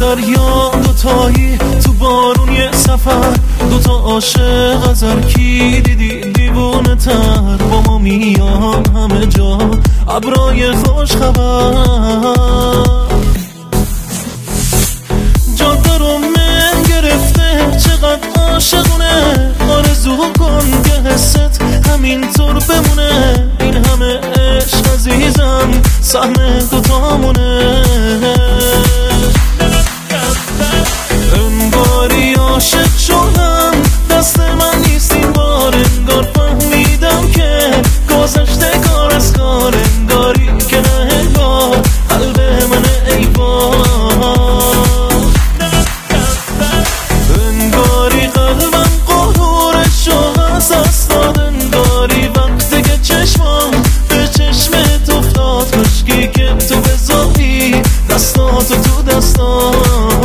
دریا دوتایی تو بارون یه سفر، دوتا عاشق از هر کی دیدی دیوونه تر. با ما میان همه جا ابرای خوش خبر، جاده رو من گرفته چقدر عاشقونه. آرزو کن که حست همینطور بمونه، این همه عشق عزیزم سهم دوتامونه. انگاری عاشق شدم دست من نیست این بار، انگار فهمیدم که گذشته کار از کار، انگاری که نه انگار قلب من ای بار. انگاری قلبم قهورشو از دست داد، انگاری وقتی که چشمم به چشمت افتاد، کشکی که تو بذاری دستاتو تو دستات.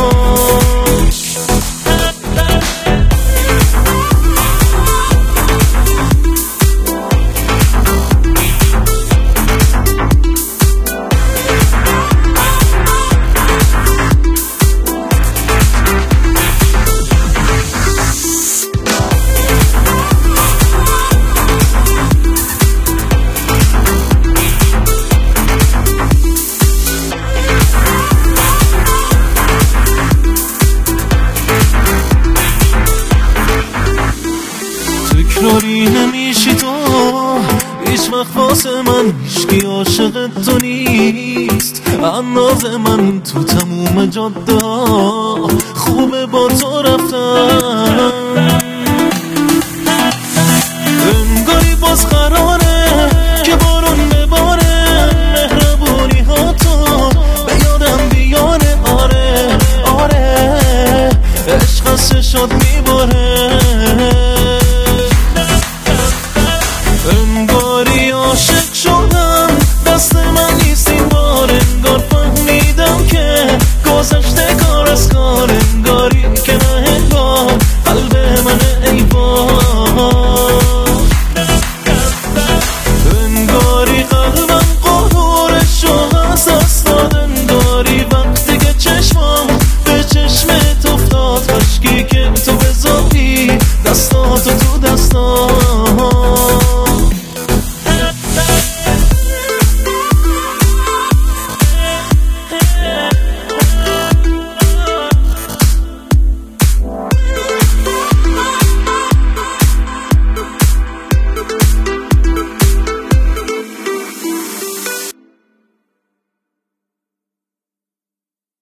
تکراری نمیشی تو هیچ وقت واسه من، هیچکی عاشق تو نیست انداز من. تو تموم جاده خوبه با تو رفتن، انگاری باز قراره که بارون بباره، مهربونی ها تو به یادم بیاره. آره آره عشق از چشات میباره، انگاری عاشق شدم دست من نیست این بار، انگار فهمیدم که گذشته کار از کار، انگاری که نه انگار قلب من ای بار. انگاری قلبم قهورشو از دست داد، انگاری وقتی که چشمم به چشمت افتاد، کاشکی که تو بذاری دستاتو تو دستات.